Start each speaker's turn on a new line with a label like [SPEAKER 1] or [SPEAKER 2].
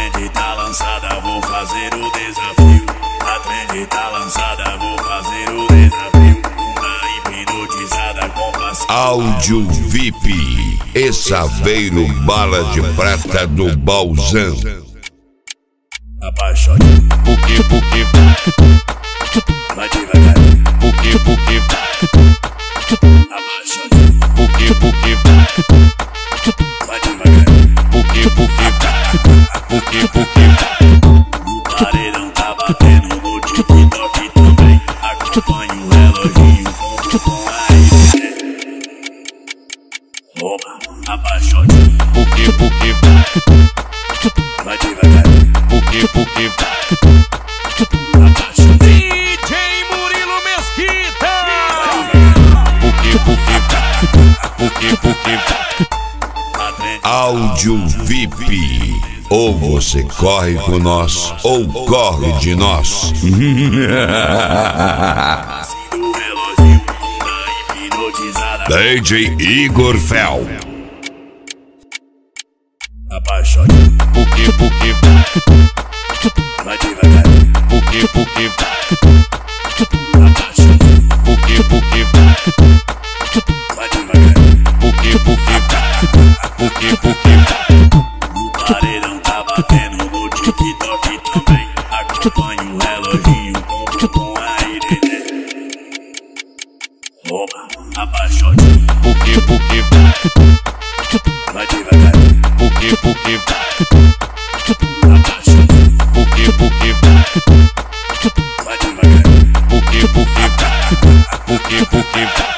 [SPEAKER 1] trend tá lançada, vou fazer o desafio. A trend tá lançada, vou fazer o desafio. Uma hipnotizada com passivo.
[SPEAKER 2] Áudio VIP, e Saveiro Bala de Prata do Bauzão.
[SPEAKER 1] Apaixonado.
[SPEAKER 3] Puki, puki,
[SPEAKER 1] vai devagarinho.
[SPEAKER 3] puki, puki,
[SPEAKER 1] Apaixonado.
[SPEAKER 3] puki, puki,
[SPEAKER 1] vai devagarinho.
[SPEAKER 3] puki, puki, puki, puki.
[SPEAKER 1] O paredão tá batendo no TikTok também. Acompanha o reloginho com a ideia. Oba, apaixonado.
[SPEAKER 3] Puki, puki,
[SPEAKER 1] vai devagarinho.
[SPEAKER 3] puki, puki.
[SPEAKER 1] Apaixonado.
[SPEAKER 4] DJ Murilo Mesquita.
[SPEAKER 3] Puki, puki, puki, puki.
[SPEAKER 1] A trend
[SPEAKER 2] Áudio VIP, ou você corre com nós, ou corre de nós.
[SPEAKER 1] do reloginho da hipnotizada.
[SPEAKER 2] DJ Igor Fel.
[SPEAKER 1] Apaixonado.
[SPEAKER 3] Puki, puki,
[SPEAKER 1] vai devagarinho.
[SPEAKER 3] puki, puki.
[SPEAKER 1] Apaixonado.
[SPEAKER 3] Puki, puki,
[SPEAKER 1] vai devagarinho.
[SPEAKER 3] puki, puki, puki, puki.
[SPEAKER 1] O paredão tá batendo no TikTok também. Acompanha o reloginho com a ideia. Oba, apaixonado.
[SPEAKER 3] Puki, puki,
[SPEAKER 1] vai devagarinho.
[SPEAKER 3] puki, puki.
[SPEAKER 1] Apaixonado.
[SPEAKER 3] Puki, puki,
[SPEAKER 1] vai devagarinho.
[SPEAKER 3] puki, puki, puki, puki.